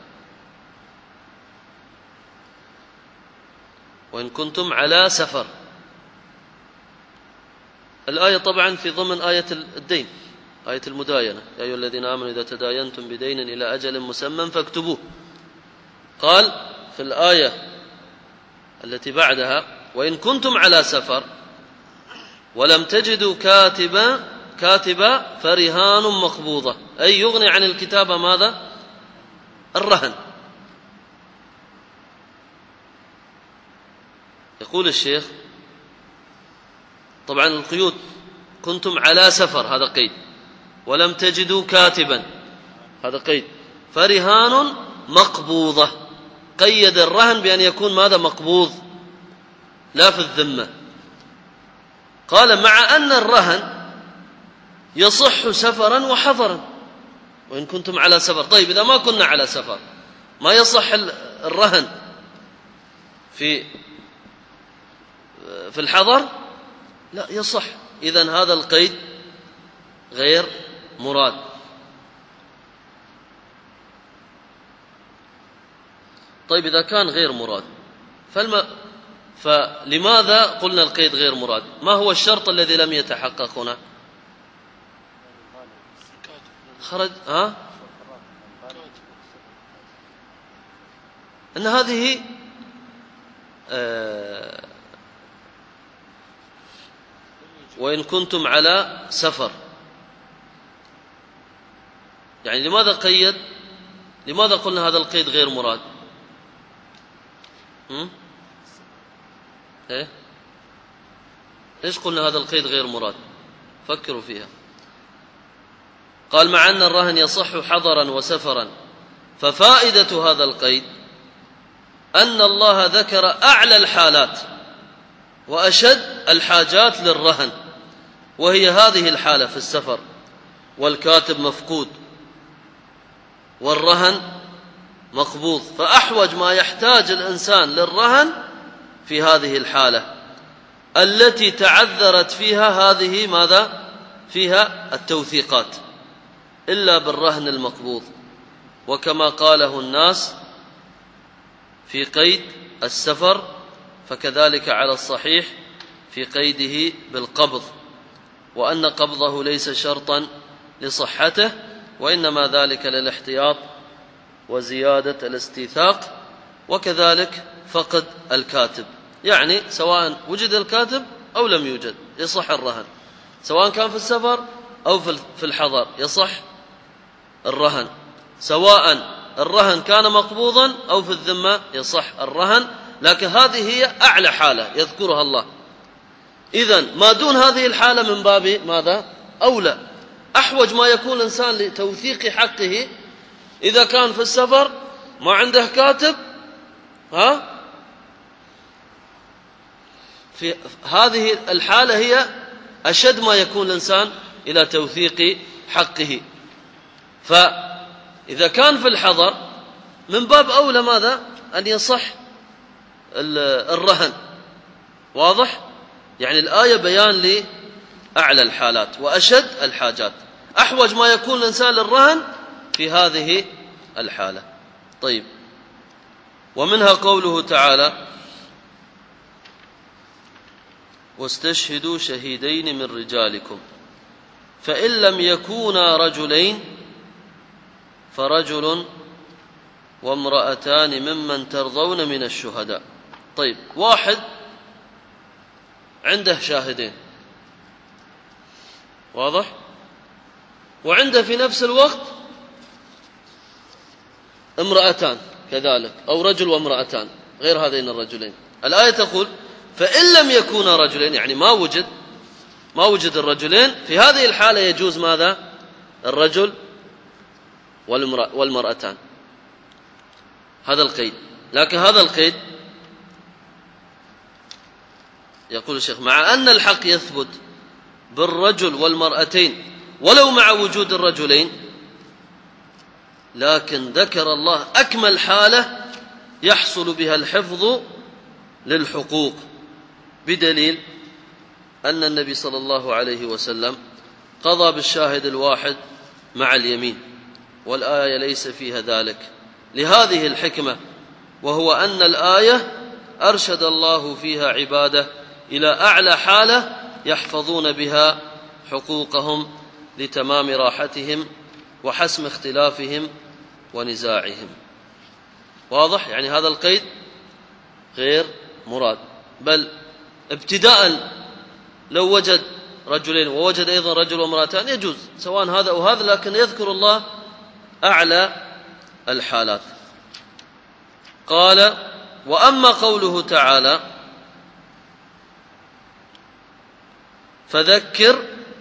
وإن كنتم على سفر، الآية طبعا في ضمن آية الدين، آية المداينة، يا أيها الذين آمنوا إذا تداينتم بدين إلى أجل مسمى فاكتبوه. قال في الآية التي بعدها وإن كنتم على سفر ولم تجدوا كاتبا فرهان مقبوضة، أي يغني عن الكتابة ماذا؟ الرهن. يقول الشيخ طبعا القيود كنتم على سفر هذا قيد، ولم تجدوا كاتبا هذا قيد، فرهان مقبوضة، قيد الرهن بأن يكون ماذا؟ مقبوض لا في الذمة. قال مع أن الرهن يصح سفرا وحضرا. وإن كنتم على سفر، طيب إذا ما كنا على سفر ما يصح الرهن في الحضر؟ لا يصح. إذن هذا القيد غير مراد. طيب إذا كان غير مراد فلماذا قلنا القيد غير مراد؟ ما هو الشرط الذي لم يتحقق هنا؟ خرج أن هذه وإن كنتم على سفر، يعني لماذا قيد؟ لماذا قلنا هذا القيد غير مراد؟ ليش قلنا هذا القيد غير مراد؟ فكروا فيها. قال مع أن الرهن يصح حضرا وسفرا، ففائدة هذا القيد أن الله ذكر أعلى الحالات وأشد الحاجات للرهن، وهي هذه الحالة في السفر، والكاتب مفقود والرهن مقبوض، فأحوج ما يحتاج الإنسان للرهن في هذه الحالة التي تعذرت فيها هذه ماذا؟ فيها التوثيقات، إلا بالرهن المقبوض. وكما قاله الناس في قيد السفر فكذلك على الصحيح في قيده بالقبض، وأن قبضه ليس شرطا لصحته، وإنما ذلك للاحتياط وزيادة الاستيثاق. وكذلك فقد الكاتب، يعني سواء وجد الكاتب أو لم يوجد يصح الرهن، سواء كان في السفر أو في الحضر يصح الرهن، سواء الرهن كان مقبوضا أو في الذمة يصح الرهن. لكن هذه هي أعلى حالة يذكرها الله. إذن ما دون هذه الحالة من باب ماذا؟ أولى. أحوج ما يكون الإنسان لتوثيق حقه إذا كان في السفر ما عنده كاتب، في هذه الحالة هي أشد ما يكون الإنسان إلى توثيق حقه. فإذا كان في الحضر من باب أولى ماذا؟ أن يصح الرهن. واضح؟ يعني الآية بيان لأعلى الحالات وأشد الحاجات. أحوج ما يكون الإنسان للرهن في هذه الحالة. طيب، ومنها قوله تعالى: واستشهدوا شهيدين من رجالكم فإن لم يكونا رجلين فرجل وامرأتان ممن ترضون من الشهداء. طيب، واحد عنده شاهدين، واضح، وعنده في نفس الوقت امرأتان كذلك، أو رجل وامرأتان غير هذين الرجلين. الآية تقول: فإن لم يكونا رجلين، يعني ما وجد الرجلين، في هذه الحالة يجوز ماذا؟ الرجل والمرأتان. هذا القيد. لكن هذا القيد يقول الشيخ: مع أن الحق يثبت بالرجل والمرأتين ولو مع وجود الرجلين، لكن ذكر الله أكمل حالة يحصل بها الحفظ للحقوق، بدليل أن النبي صلى الله عليه وسلم قضى بالشاهد الواحد مع اليمين، والآية ليس فيها ذلك لهذه الحكمة، وهو أن الآية أرشد الله فيها عباده إلى أعلى حالة يحفظون بها حقوقهم لتمام راحتهم وحسم اختلافهم ونزاعهم. واضح؟ يعني هذا القيد غير مراد، بل ابتداء لو وجد رجلين ووجد أيضا رجل وامرأتان يجوز سواء هذا أو هذا، لكن يذكر الله أعلى الحالات. قال: وأما قوله تعالى: فذكر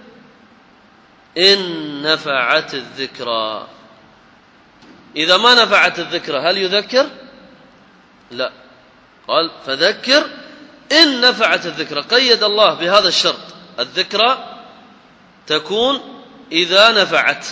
إن نفعت الذكرى. إذا ما نفعت الذكرى هل يذكر؟ لا. قال: فذكر إن نفعت الذكرى. قيد الله بهذا الشرط: الذكرى تكون إذا نفعت.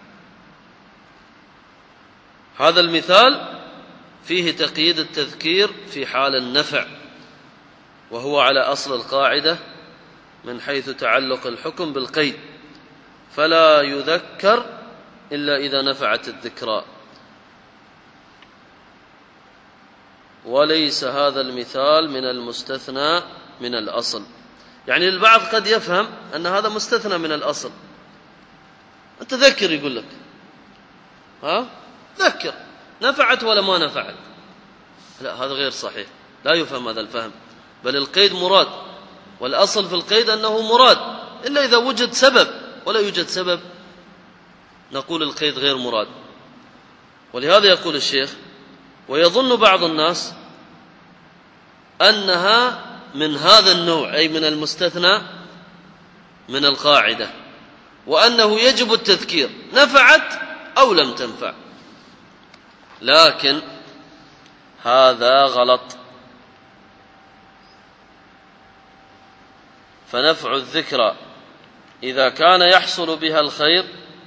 هذا المثال فيه تقييد التذكير في حال النفع، وهو على أصل القاعدة من حيث تعلق الحكم بالقيد، فلا يذكر إلا إذا نفعت الذكرى. وليس هذا المثال من المستثنى من الأصل. يعني البعض قد يفهم أن هذا مستثنى من الأصل. أنت ذكر، يقول لك ذكر، نفعت ولا ما نفعت. لا، هذا غير صحيح، لا يفهم هذا الفهم، بل القيد مراد، والأصل في القيد أنه مراد، إلا إذا وجد سبب، ولا يوجد سبب نقول القيد غير مراد. ولهذا يقول الشيخ: ويظن بعض الناس أنها من هذا النوع، أي من المستثنى من القاعدة، وأنه يجب التذكير نفعت أو لم تنفع. لكن هذا غلط. فنفع الذكرى إذا كان يحصل بها الخير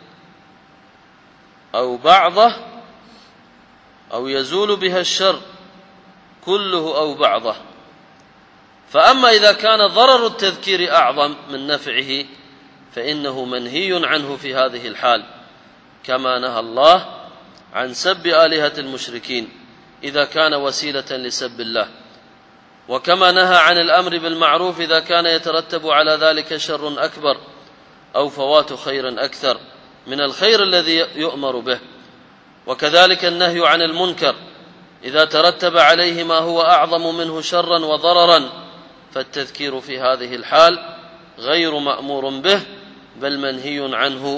أو بعضه أو يزول بها الشر كله أو بعضه. فأما إذا كان ضرر التذكير أعظم من نفعه فإنه منهي عنه في هذه الحال، كما نهى الله عن سب آلهة المشركين إذا كان وسيلة لسب الله، وكما نهى عن الأمر بالمعروف إذا كان يترتب على ذلك شر أكبر أو فوات خير أكثر من الخير الذي يؤمر به. وكذلك النهي عن المنكر إذا ترتب عليه ما هو أعظم منه شرا وضررا، فالتذكير في هذه الحال غير مأمور به بل منهي عنه.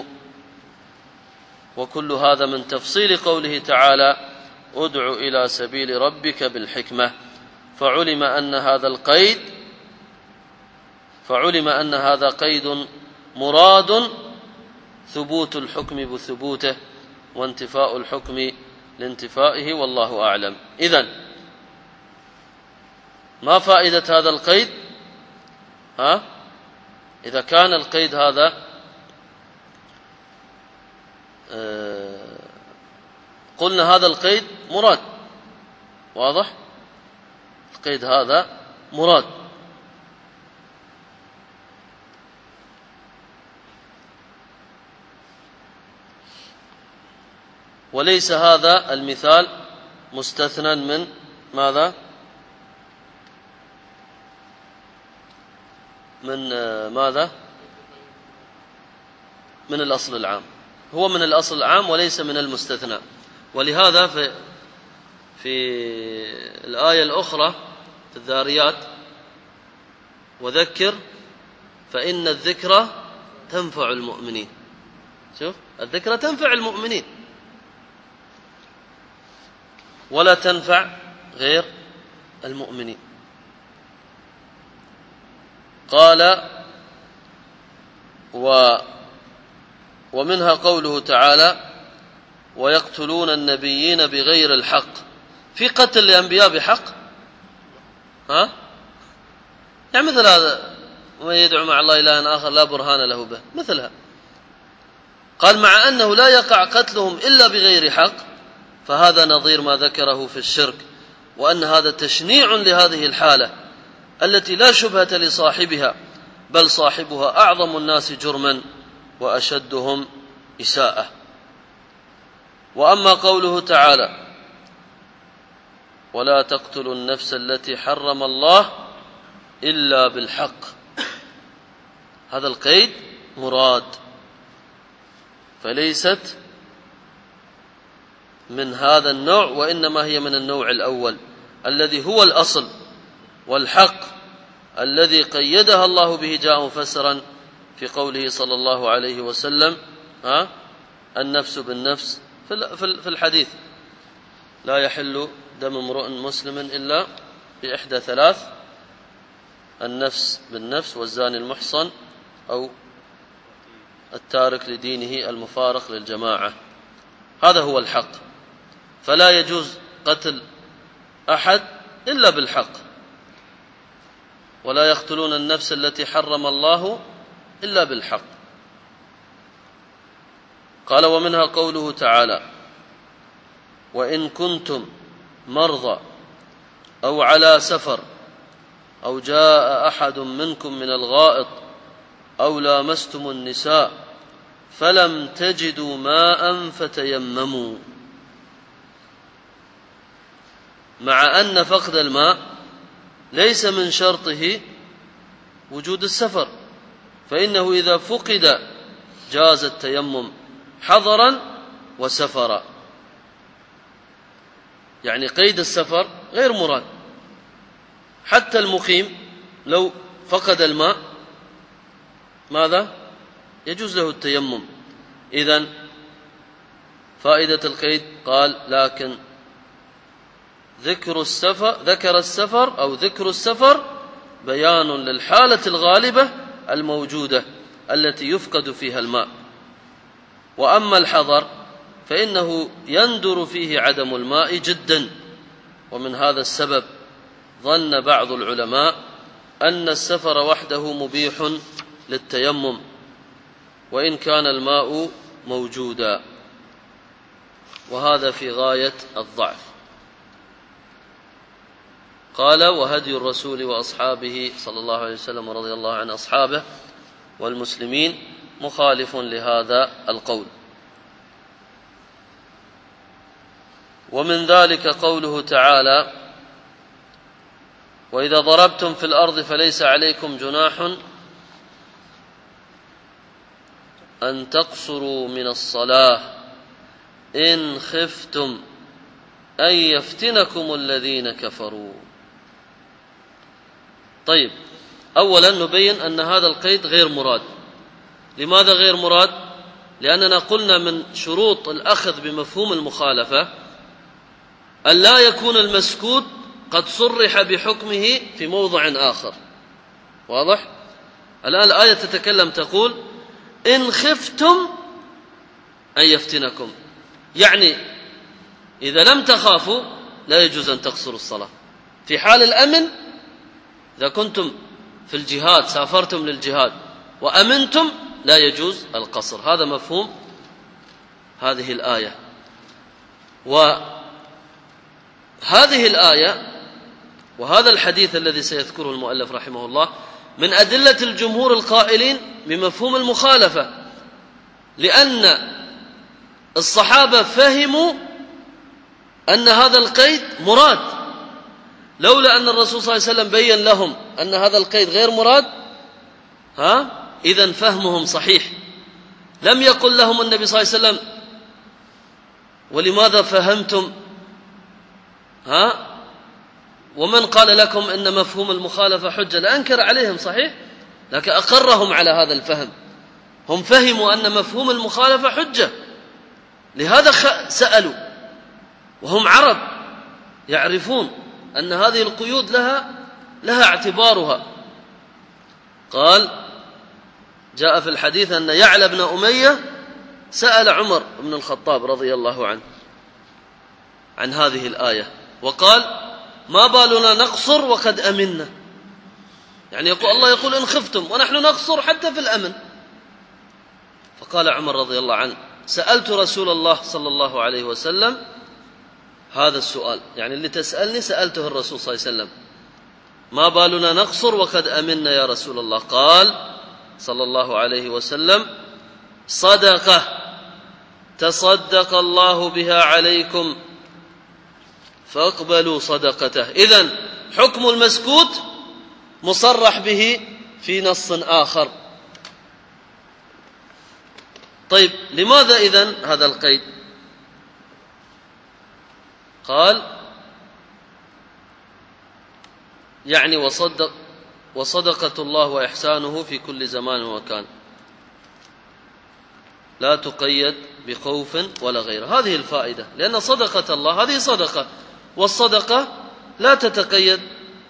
وكل هذا من تفصيل قوله تعالى: ادع إلى سبيل ربك بالحكمة. فعلم أن هذا قيد مراد ثبوت الحكم بثبوته وانتفاء الحكم لانتفائه، والله أعلم. إذن ما فائدة هذا القيد؟ إذا كان القيد هذا قلنا هذا القيد مراد، واضح؟ القيد هذا مراد. وليس هذا المثال مستثنى من ماذا؟ من الأصل العام. هو من الأصل العام وليس من المستثنى. ولهذا في الآية الأخرى في الذاريات: وذكر فإن الذكرى تنفع المؤمنين. شوف، الذكرى تنفع المؤمنين ولا تنفع غير المؤمنين. قال: ومنها قوله تعالى: ويقتلون النبيين بغير الحق. في قتل الأنبياء بحق؟ يعني مثل هذا: ومن يدعو مع الله إلها آخر لا برهان له به، مثلها. قال: مع أنه لا يقع قتلهم إلا بغير حق، فهذا نظير ما ذكره في الشرك، وأن هذا تشنيع لهذه الحالة التي لا شبهة لصاحبها، بل صاحبها أعظم الناس جرما وأشدهم إساءة. وأما قوله تعالى: ولا تقتلوا النفس التي حرم الله إلا بالحق، هذا القيد مراد، فليست من هذا النوع، وإنما هي من النوع الأول الذي هو الأصل، والحق الذي قيدها الله به جاء مفسرا في قوله صلى الله عليه وسلم: النفس بالنفس في الحديث: لا يحل دم امرؤ مسلم إلا بإحدى ثلاث: النفس بالنفس، والزاني المحصن، أو التارك لدينه المفارق للجماعة. هذا هو الحق، فلا يجوز قتل أحد إلا بالحق. ولا يقتلون النفس التي حرم الله إلا بالحق. قال: ومنها قوله تعالى: وإن كنتم مرضى أو على سفر أو جاء أحد منكم من الغائط أو لامستم النساء فلم تجدوا ماء فتيمموا. مع أن فقد الماء ليس من شرطه وجود السفر، فإنه إذا فقد جاز التيمم حضرا وسفرا. يعني قيد السفر غير مراد. حتى المقيم لو فقد الماء ماذا؟ يجوز ذكر التيمم. إذن فائدة القيد قال: لكن ذكر السفر بيان للحالة الغالبة الموجودة التي يفقد فيها الماء. وأما الحضر فإنه يندر فيه عدم الماء جدا. ومن هذا السبب ظن بعض العلماء أن السفر وحده مبيح للتيمم وإن كان الماء موجودا، وهذا في غاية الضعف. قال: وهدي الرسول وأصحابه صلى الله عليه وسلم ورضي الله عن أصحابه والمسلمين مخالف لهذا القول. ومن ذلك قوله تعالى: وإذا ضربتم في الأرض فليس عليكم جناح أن تقصروا من الصلاة إن خفتم أن يفتنكم الذين كفروا. طيب، أولا نبين أن هذا القيد غير مراد. لماذا غير مراد؟ لأننا قلنا من شروط الأخذ بمفهوم المخالفة أن لا يكون المسكوت قد صرح بحكمه في موضع آخر. واضح؟ الآن الآية تتكلم تقول إن خفتم أن يفتنكم، يعني إذا لم تخافوا لا يجوز أن تقصروا الصلاة. في حال الأمن، إذا كنتم في الجهاد سافرتم للجهاد وأمنتم لا يجوز القصر. هذا مفهوم هذه الآية. وهذه الآية وهذا الحديث الذي سيذكره المؤلف رحمه الله من أدلة الجمهور القائلين بمفهوم المخالفة، لأن الصحابة فهموا أن هذا القيد مراد. لولا أن الرسول صلى الله عليه وسلم بين لهم أن هذا القيد غير مراد إذن فهمهم صحيح. لم يقل لهم النبي صلى الله عليه وسلم ولماذا فهمتم ومن قال لكم إن مفهوم المخالفة حجة؟ لأنكر عليهم صحيح، لكن أقرهم على هذا الفهم. هم فهموا أن مفهوم المخالفة حجة، لهذا سألوا، وهم عرب يعرفون أن هذه القيود لها اعتبارها. قال جاء في الحديث أن يعلى بن أمية سأل عمر بن الخطاب رضي الله عنه عن هذه الآية وقال ما بالنا نقصر وقد أمنا، يعني الله يقول إن خفتم ونحن نقصر حتى في الأمن. فقال عمر رضي الله عنه سألت رسول الله صلى الله عليه وسلم هذا السؤال، يعني اللي تسألني سألته الرسول صلى الله عليه وسلم، ما بالنا نقصر وقد أمنا يا رسول الله؟ قال صلى الله عليه وسلم صدقة تصدق الله بها عليكم فاقبلوا صدقته. إذن حكم المسكوت مصرح به في نص آخر. طيب، لماذا إذن هذا القيد؟ قال يعني وصدقة الله وإحسانه في كل زمان ومكان، لا تقيد بخوف ولا غيره. هذه الفائدة، لأن صدقة الله هذه صدقة، والصدقة لا تتقيد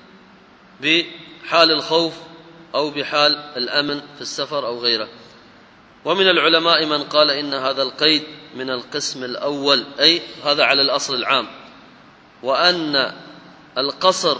بحال الخوف أو بحال الأمن في السفر أو غيره. ومن العلماء من قال إن هذا القيد من القسم الأول، أي هذا على الأصل العام، وأن القصر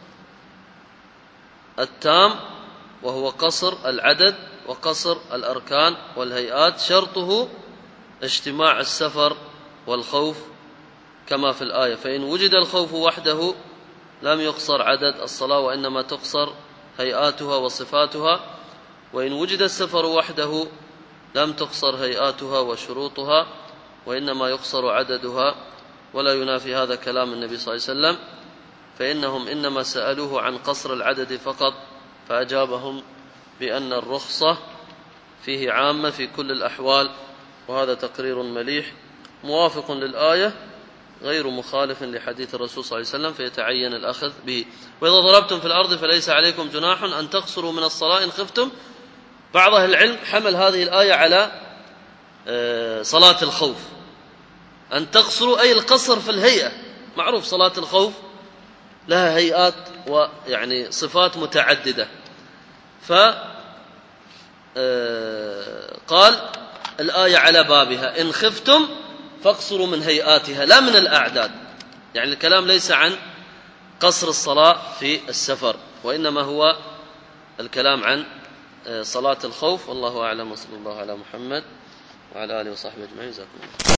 التام وهو قصر العدد وقصر الأركان والهيئات شرطه اجتماع السفر والخوف كما في الآية، فإن وجد الخوف وحده لم يقصر عدد الصلاة وإنما تقصر هيئاتها وصفاتها، وإن وجد السفر وحده لم تقصر هيئاتها وشروطها وإنما يقصر عددها. ولا ينافي هذا كلام النبي صلى الله عليه وسلم، فإنهم إنما سألوه عن قصر العدد فقط، فأجابهم بأن الرخصة فيه عامة في كل الأحوال، وهذا تقرير مليح موافق للآية غير مخالف لحديث الرسول صلى الله عليه وسلم، فيتعين الأخذ به. وإذا ضربتم في الأرض فليس عليكم جناح أن تقصروا من الصلاة إن خفتم. بعض أهل العلم حمل هذه الآية على صلاة الخوف، أن تقصروا أي القصر في الهيئة. معروف صلاة الخوف لها هيئات ويعني صفات متعددة، فقال الآية على بابها إن خفتم فاقصروا من هيئاتها لا من الأعداد. يعني الكلام ليس عن قصر الصلاة في السفر، وإنما هو الكلام عن صلاة الخوف. والله أعلم، وصلى الله على محمد وعلى آله وصحبه أجمعين. جزاكم الله.